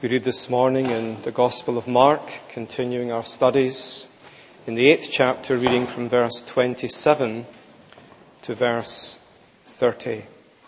We read this morning in the Gospel of Mark, continuing our studies in the 8th chapter, reading from verse 27 to verse 30.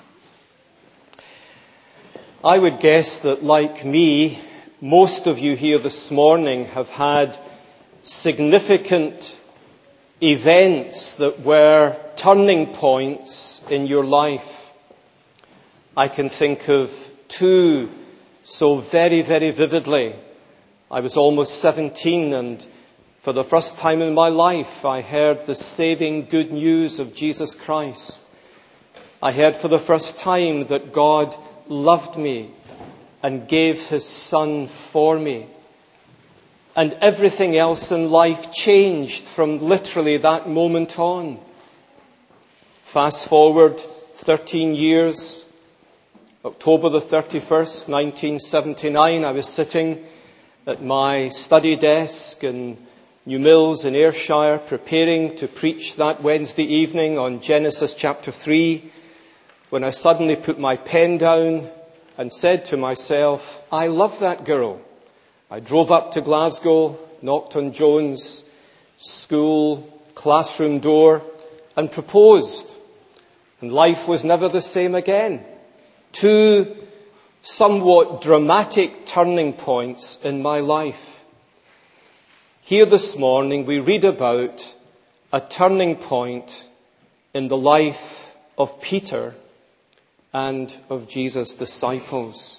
I would guess that, like me, most of you here this morning have had significant events that were turning points in your life. I can think of two so very, very vividly. I was almost 17, and for the first time in my life I heard the saving good news of Jesus Christ. I heard for the first time that God loved me and gave His Son for me. And everything else in life changed from literally that moment on. Fast forward 13 years, October the 31st, 1979, I was sitting at my study desk in New Mills in Ayrshire, preparing to preach that Wednesday evening on Genesis chapter 3, when I suddenly put my pen down and said to myself, I love that girl. I drove up to Glasgow, knocked on Joan's school classroom door and proposed. And life was never the same again. Two somewhat dramatic turning points in my life. Here this morning we read about a turning point in the life of Peter and of Jesus' disciples.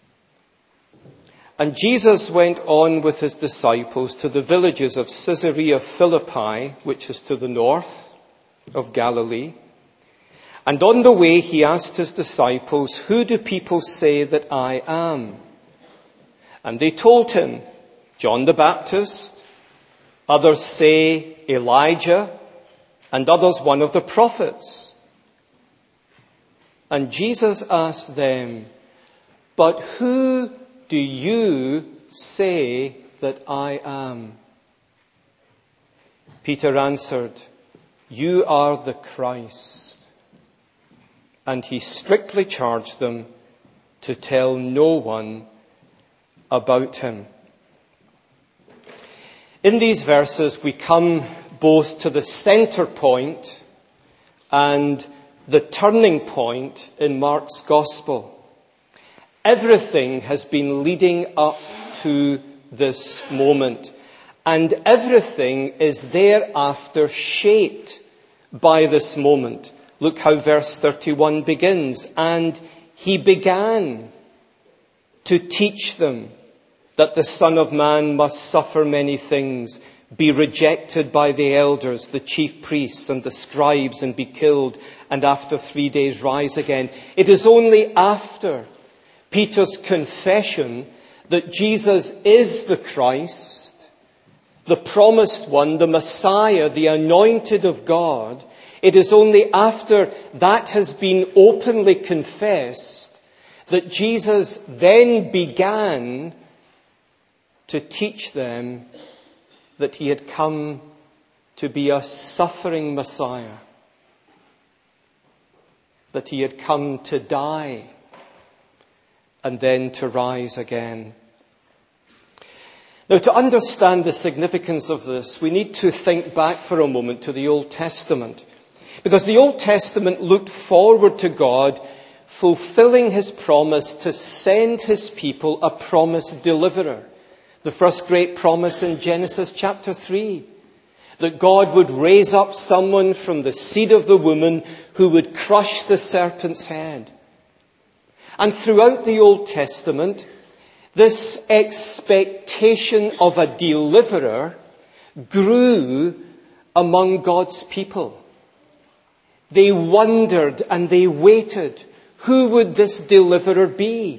And Jesus went on with His disciples to the villages of Caesarea Philippi, which is to the north of Galilee. And on the way He asked His disciples, who do people say that I am? And they told Him, John the Baptist, others say Elijah, and others one of the prophets. And Jesus asked them, but who do you say that I am? Peter answered, you are the Christ. And he strictly charged them to tell no one about Him. In these verses we come both to the center point and the turning point in Mark's Gospel. Everything has been leading up to this moment, and everything is thereafter shaped by this moment. Look how verse 31 begins. And He began to teach them that the Son of Man must suffer many things, be rejected by the elders, the chief priests and the scribes, and be killed, and after 3 days rise again. It is only after Peter's confession that Jesus is the Christ, the promised one, the Messiah, the anointed of God. It is only after that has been openly confessed that Jesus then began to teach them that He had come to be a suffering Messiah, that He had come to die and then to rise again. Now, to understand the significance of this, we need to think back for a moment to the Old Testament. Because the Old Testament looked forward to God fulfilling His promise to send His people a promised deliverer. The first great promise in Genesis chapter 3. That God would raise up someone from the seed of the woman who would crush the serpent's head. And throughout the Old Testament, this expectation of a deliverer grew among God's people. They wondered and they waited. Who would this deliverer be?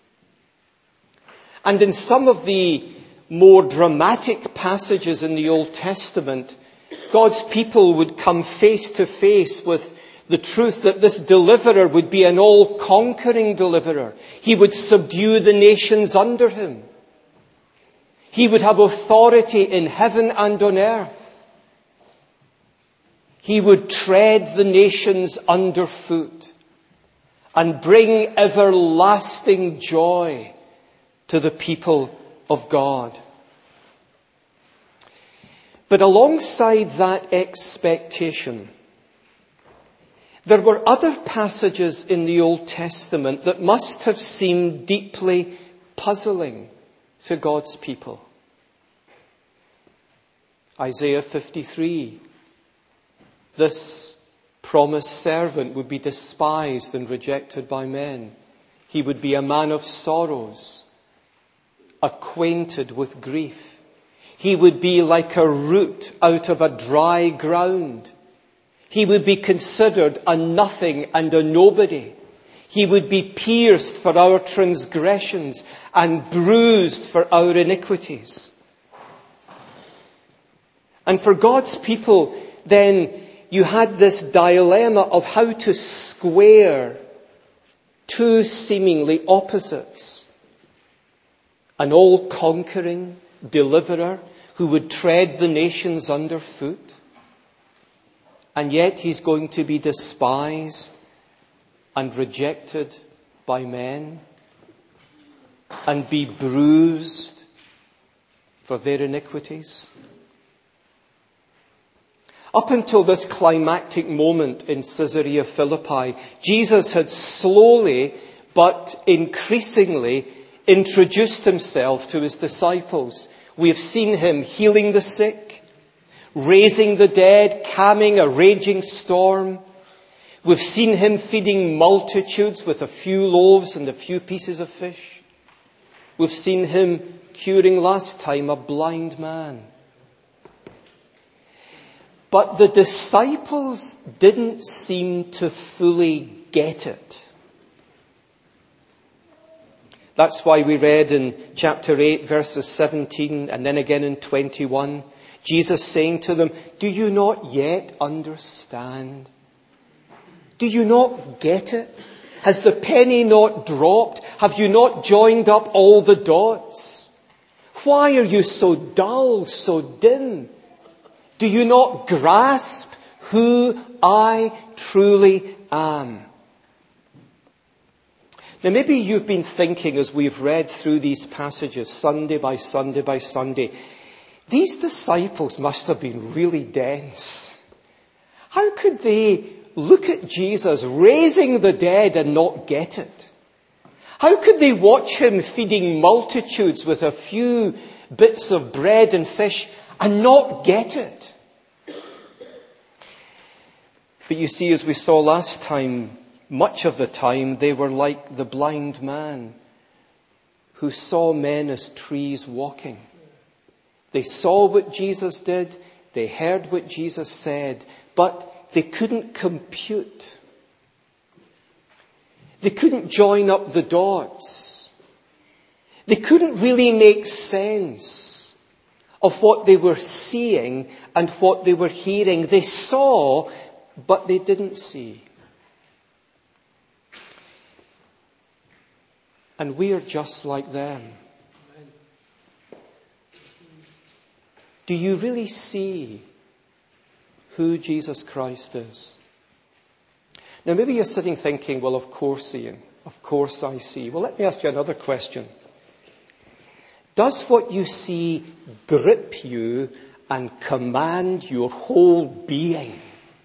And in some of the more dramatic passages in the Old Testament, God's people would come face to face with the truth that this deliverer would be an all-conquering deliverer. He would subdue the nations under Him. He would have authority in heaven and on earth. He would tread the nations underfoot and bring everlasting joy to the people of God. But alongside that expectation, there were other passages in the Old Testament that must have seemed deeply puzzling to God's people. Isaiah 53. This promised servant would be despised and rejected by men. He would be a man of sorrows, acquainted with grief. He would be like a root out of a dry ground. He would be considered a nothing and a nobody. He would be pierced for our transgressions and bruised for our iniquities. And for God's people, then, you had this dilemma of how to square two seemingly opposites. An all-conquering deliverer who would tread the nations underfoot. And yet he's going to be despised and rejected by men and be bruised for their iniquities. Up until this climactic moment in Caesarea Philippi, Jesus had slowly but increasingly introduced himself to his disciples. We have seen him healing the sick, raising the dead, calming a raging storm. We've seen him feeding multitudes with a few loaves and a few pieces of fish. We've seen him curing last time a blind man. But the disciples didn't seem to fully get it. That's why we read in chapter 8, verses 17, and then again in 21, Jesus saying to them, "Do you not yet understand? Do you not get it? Has the penny not dropped? Have you not joined up all the dots? Why are you so dull, so dim? Do you not grasp who I truly am?" Now maybe you've been thinking as we've read through these passages Sunday by Sunday by Sunday, these disciples must have been really dense. How could they look at Jesus raising the dead and not get it? How could they watch him feeding multitudes with a few bits of bread and fish and not get it? But you see, as we saw last time, much of the time they were like the blind man who saw men as trees walking. They saw what Jesus did, they heard what Jesus said, but they couldn't compute. They couldn't join up the dots. They couldn't really make sense of what they were seeing and what they were hearing. They saw, but they didn't see. And we are just like them. Do you really see who Jesus Christ is? Now maybe you're sitting thinking, well, of course, Ian, of course I see. Well, let me ask you another question. Does what you see grip you and command your whole being?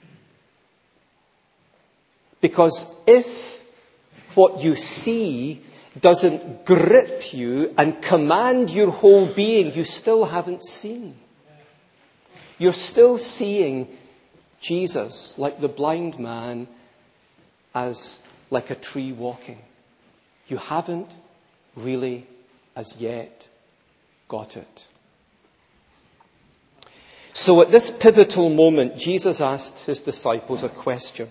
Because if what you see doesn't grip you and command your whole being, you still haven't seen. You're still seeing Jesus, like the blind man, as like a tree walking. You haven't really, as yet, got it. So at this pivotal moment, Jesus asked his disciples a question.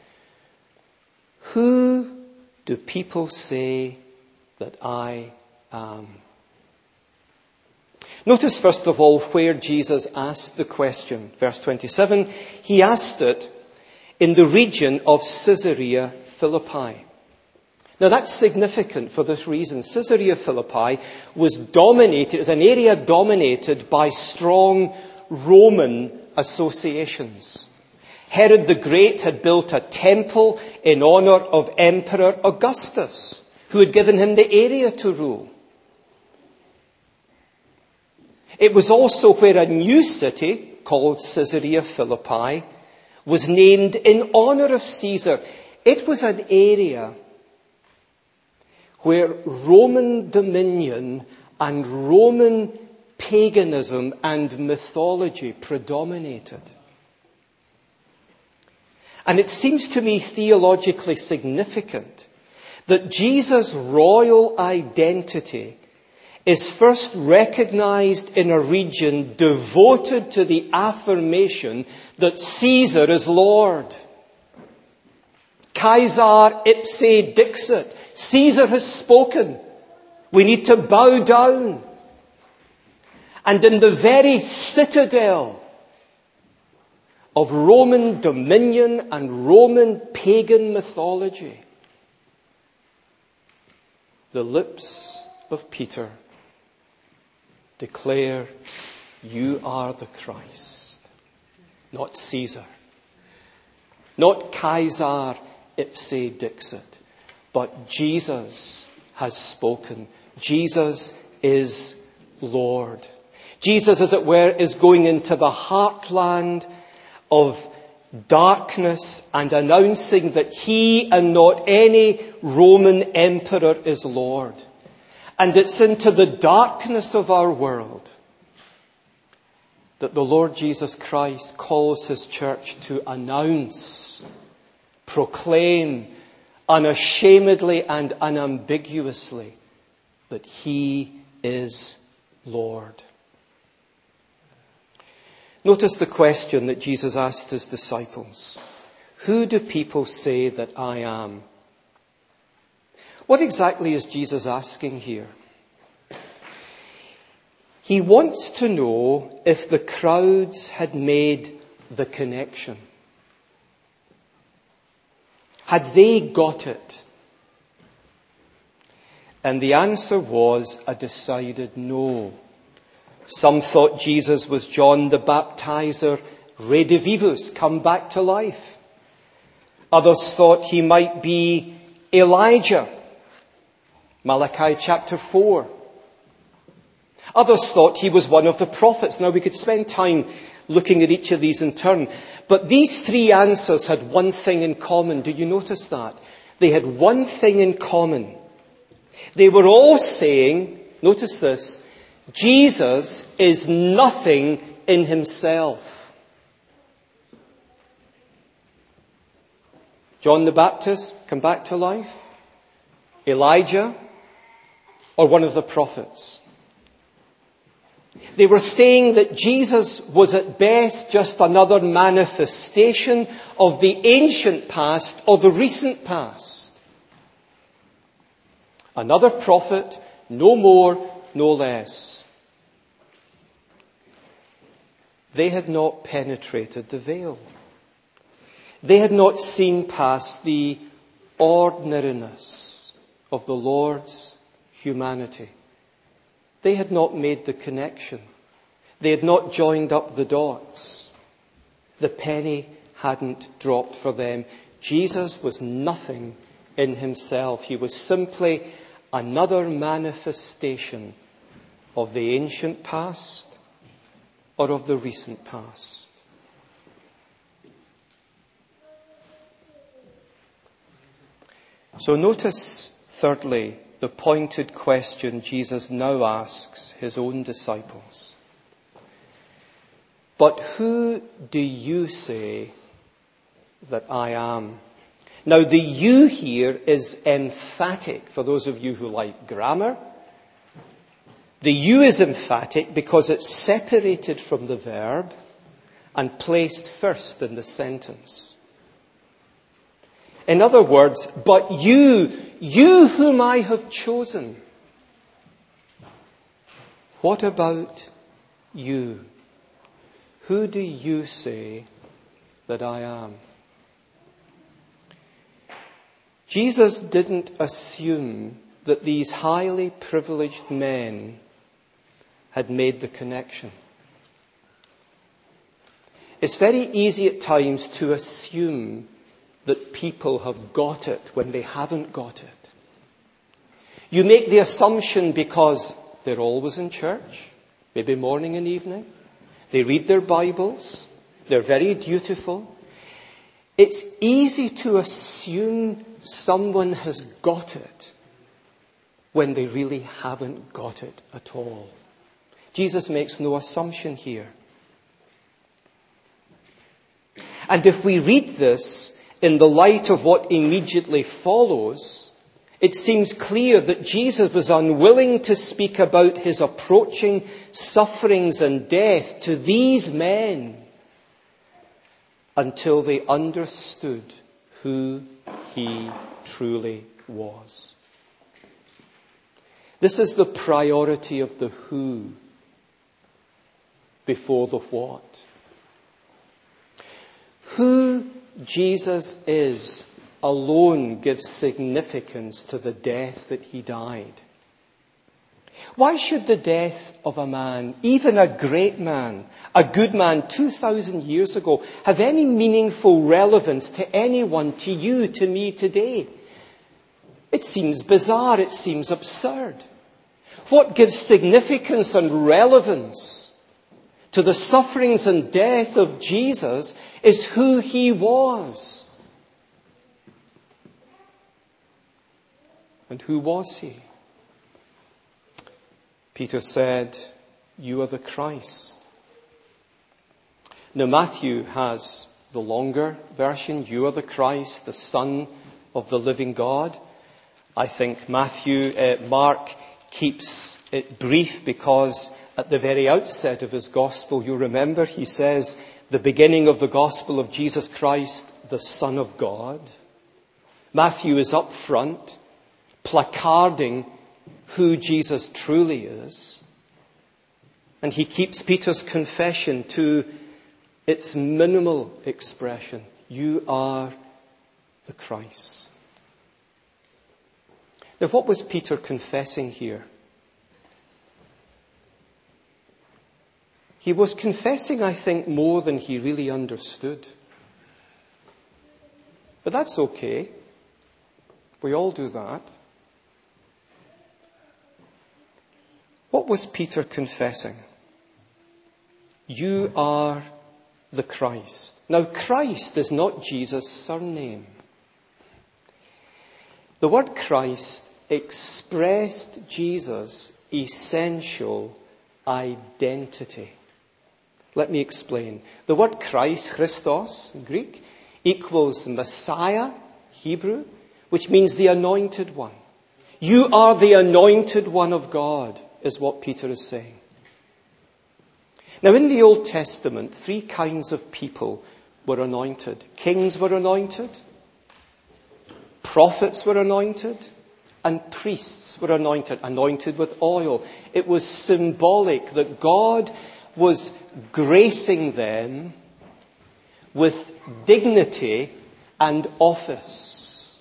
Who do people say that I am? Notice first of all where Jesus asked the question. Verse 27, he asked it in the region of Caesarea Philippi. Now that's significant for this reason. Caesarea Philippi was an area dominated by strong Roman associations. Herod the Great had built a temple in honor of Emperor Augustus, who had given him the area to rule. It was also where a new city called Caesarea Philippi was named in honor of Caesar. It was an area where Roman dominion and Roman paganism and mythology predominated. And it seems to me theologically significant that Jesus' royal identity is first recognized in a region devoted to the affirmation that Caesar is Lord. Caesar ipse dixit. Caesar has spoken. We need to bow down. And in the very citadel of Roman dominion and Roman pagan mythology, the lips of Peter declare, "You are the Christ." Not Caesar. Not Caesar ipse dixit. But Jesus has spoken. Jesus is Lord. Jesus, as it were, is going into the heartland of darkness and announcing that he and not any Roman emperor is Lord. And it's into the darkness of our world that the Lord Jesus Christ calls his church to announce, proclaim unashamedly and unambiguously that he is Lord. Notice the question that Jesus asked his disciples. Who do people say that I am? What exactly is Jesus asking here? He wants to know if the crowds had made the connection. Had they got it? And the answer was a decided no. Some thought Jesus was John the Baptizer, redivivus, come back to life. Others thought he might be Elijah, Malachi chapter 4. Others thought he was one of the prophets. Now we could spend time looking at each of these in turn. But these three answers had one thing in common. Did you notice that? They had one thing in common. They were all saying, notice this, Jesus is nothing in himself. John the Baptist, come back to life? Elijah? Or one of the prophets? They were saying that Jesus was at best just another manifestation of the ancient past or the recent past. Another prophet, no more, no less. They had not penetrated the veil. They had not seen past the ordinariness of the Lord's humanity. They had not made the connection. They had not joined up the dots. The penny hadn't dropped for them. Jesus was nothing in himself. He was simply another manifestation of the ancient past or of the recent past. So notice, thirdly, the pointed question Jesus now asks his own disciples. But who do you say that I am? Now the you here is emphatic for those of you who like grammar. The you is emphatic because it's separated from the verb and placed first in the sentence. In other words, but you whom I have chosen. What about you? Who do you say that I am? Jesus didn't assume that these highly privileged men had made the connection. It's very easy at times to assume that people have got it when they haven't got it. You make the assumption because they're always in church, maybe morning and evening. They read their Bibles. They're very dutiful. It's easy to assume someone has got it when they really haven't got it at all. Jesus makes no assumption here. And if we read this in the light of what immediately follows, it seems clear that Jesus was unwilling to speak about his approaching sufferings and death to these men until they understood who he truly was. This is the priority of the who before the what. Who Jesus is alone gives significance to the death that he died. Why should the death of a man, even a great man, a good man 2,000 years ago, have any meaningful relevance to anyone, to you, to me today? It seems bizarre, it seems absurd. What gives significance and relevance to the sufferings and death of Jesus is who he was. And who was he? Peter said, "You are the Christ." Now Matthew has the longer version, "You are the Christ, the Son of the living God." I think Mark keeps it brief because at the very outset of his gospel, you remember, he says, the beginning of the gospel of Jesus Christ, the Son of God. Matthew is up front, placarding who Jesus truly is. And he keeps Peter's confession to its minimal expression. You are the Christ. Now, what was Peter confessing here? He was confessing, I think, more than he really understood. But that's okay. We all do that. What was Peter confessing? You are the Christ. Now, Christ is not Jesus' surname. The word Christ expressed Jesus' essential identity. Let me explain. The word Christ, Christos, in Greek, equals Messiah, Hebrew, which means the anointed one. You are the anointed one of God, is what Peter is saying. Now, in the Old Testament, 3 kinds of people were anointed. Kings were anointed, prophets were anointed, and priests were anointed with oil. It was symbolic that God was gracing them with dignity and office.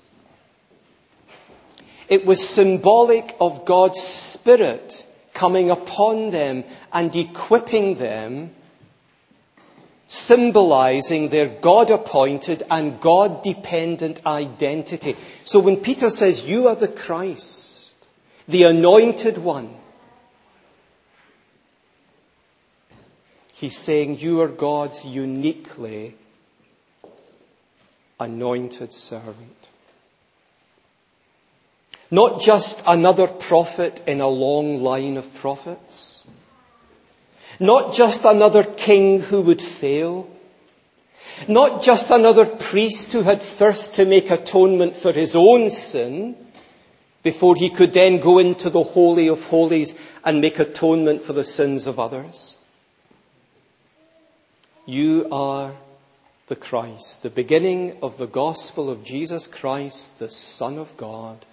It was symbolic of God's Spirit coming upon them and equipping them, symbolizing their God-appointed and God-dependent identity. So when Peter says, you are the Christ, the anointed one, he's saying you are God's uniquely anointed servant. Not just another prophet in a long line of prophets. Not just another king who would fail. Not just another priest who had first to make atonement for his own sin before he could then go into the Holy of Holies and make atonement for the sins of others. You are the Christ, the beginning of the gospel of Jesus Christ, the Son of God.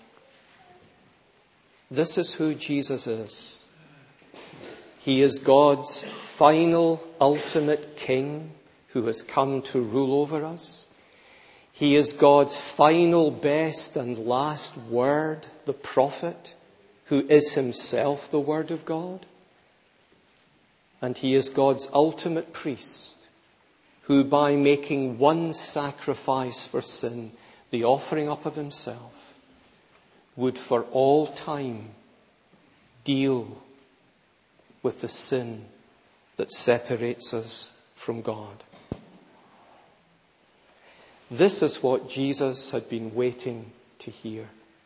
This is who Jesus is. He is God's final, ultimate King who has come to rule over us. He is God's final, best and last word, the prophet, who is himself the Word of God. And he is God's ultimate priest, who by making one sacrifice for sin, the offering up of himself, would for all time deal with the sin that separates us from God. This is what Jesus had been waiting to hear.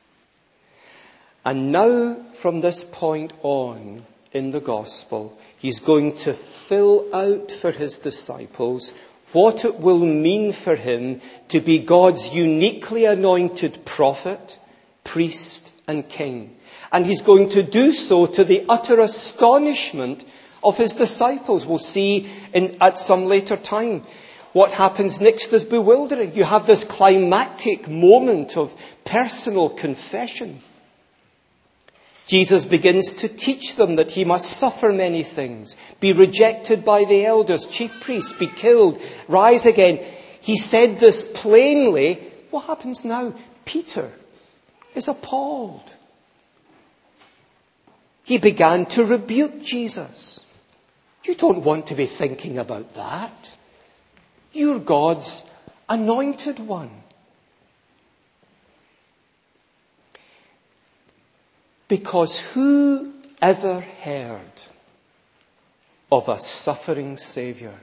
And now, from this point on in the gospel, he's going to fill out for his disciples what it will mean for him to be God's uniquely anointed prophet, priest, and king. And he's going to do so to the utter astonishment of his disciples. We'll see at some later time. What happens next is bewildering. You have this climactic moment of personal confession. Jesus begins to teach them that he must suffer many things, be rejected by the elders, chief priests, be killed, rise again. He said this plainly. What happens now? Peter is appalled. He began to rebuke Jesus. You don't want to be thinking about that. You're God's anointed one. Because who ever heard of a suffering Saviour?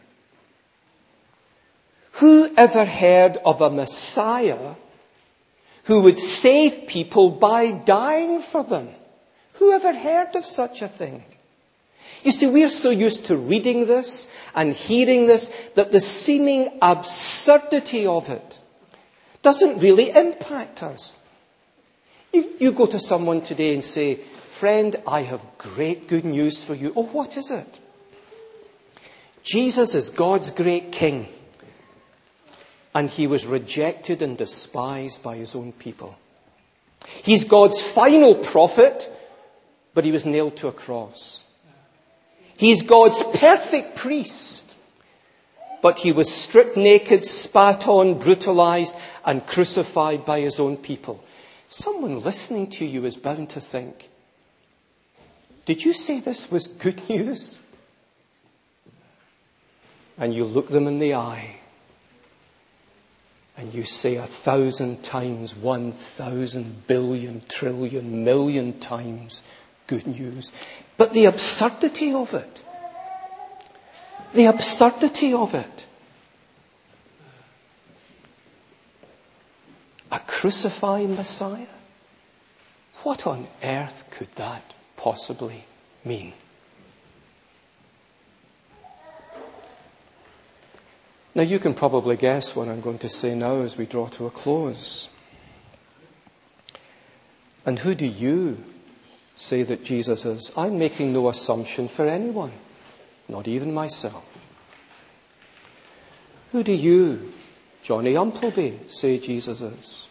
Who ever heard of a Messiah who would save people by dying for them? Who ever heard of such a thing? You see, we are so used to reading this and hearing this that the seeming absurdity of it doesn't really impact us. You go to someone today and say, "Friend, I have great good news for you." Oh, what is it? Jesus is God's great king. And he was rejected and despised by his own people. He's God's final prophet, but he was nailed to a cross. He's God's perfect priest, but he was stripped naked, spat on, brutalized, and crucified by his own people. Someone listening to you is bound to think, did you say this was good news? And you look them in the eye and you say 1,000 times, 1,000 billion, trillion, million times good news. But the absurdity of it, a crucified Messiah? What on earth could that possibly mean? Now you can probably guess what I'm going to say now as we draw to a close. And who do you say that Jesus is? I'm making no assumption for anyone, not even myself. Who do you, Johnny Umpleby, say Jesus is?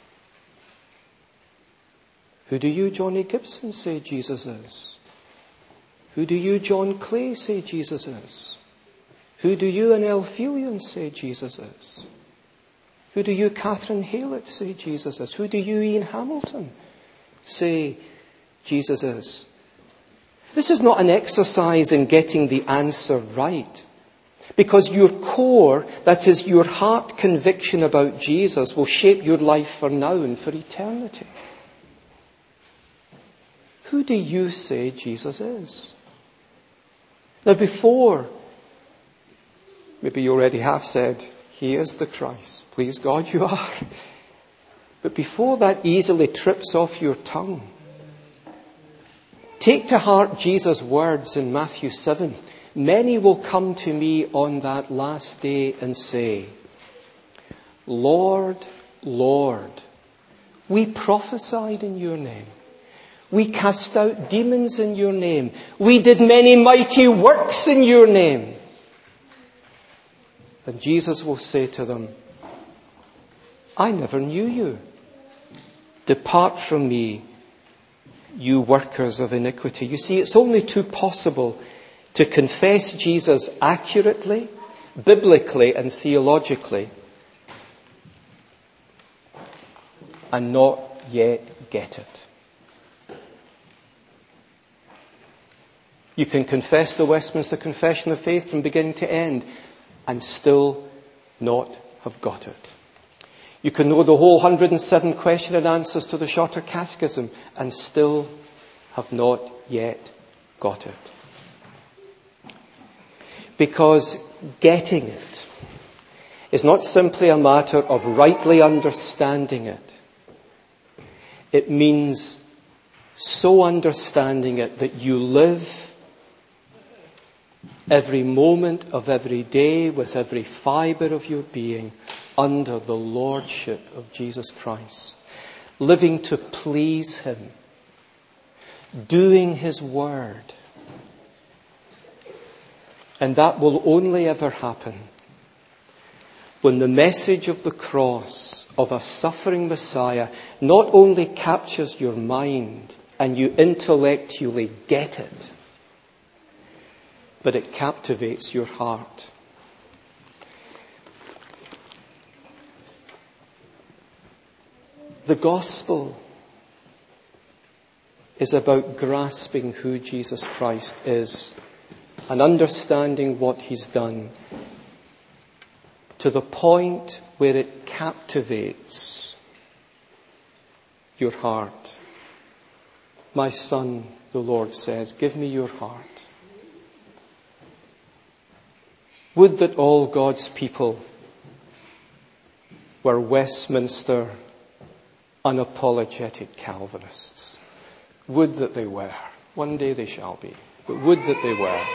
Who do you, Johnny Gibson, say Jesus is? Who do you, John Clay, say Jesus is? Who do you, Annelle Felion, say Jesus is? Who do you, Catherine Haylett, say Jesus is? Who do you, Ian Hamilton, say Jesus is? This is not an exercise in getting the answer right. Because your core, that is your heart conviction about Jesus, will shape your life for now and for eternity. Who do you say Jesus is? Now before, maybe you already have said, He is the Christ. Please God, you are. But before that easily trips off your tongue, take to heart Jesus' words in Matthew 7. Many will come to me on that last day and say, Lord, Lord, we prophesied in your name. We cast out demons in your name. We did many mighty works in your name. And Jesus will say to them, I never knew you. Depart from me, you workers of iniquity. You see, it's only too possible to confess Jesus accurately, biblically and theologically, and not yet get it. You can confess the Westminster Confession of Faith from beginning to end and still not have got it. You can know the whole 107 question and answers to the Shorter Catechism and still have not yet got it. Because getting it is not simply a matter of rightly understanding it. It means so understanding it that you live every moment of every day with every fibre of your being under the lordship of Jesus Christ. Living to please Him. Doing His word. And that will only ever happen when the message of the cross of a suffering Messiah not only captures your mind and you intellectually get it, but it captivates your heart. The gospel is about grasping who Jesus Christ is and understanding what He's done to the point where it captivates your heart. My son, the Lord says, give me your heart. Would that all God's people were Westminster unapologetic Calvinists. Would that they were. One day they shall be. But would that they were.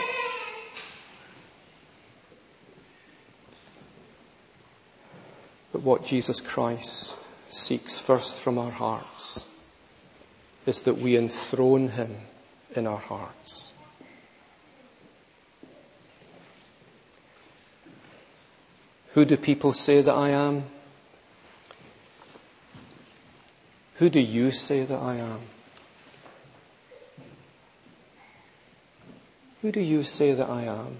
But what Jesus Christ seeks first from our hearts is that we enthrone Him in our hearts. Who do people say that I am? Who do you say that I am? Who do you say that I am?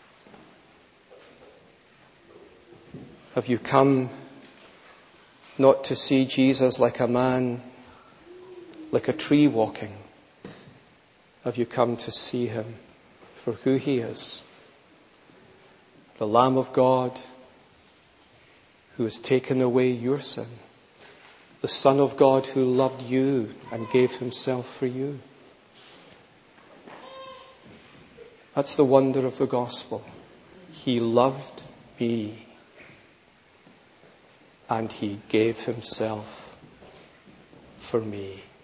Have you come not to see Jesus like a man, like a tree walking? Have you come to see Him for who He is? The Lamb of God who has taken away your sin. The Son of God who loved you and gave Himself for you. That's the wonder of the gospel. He loved me. And He gave Himself for me.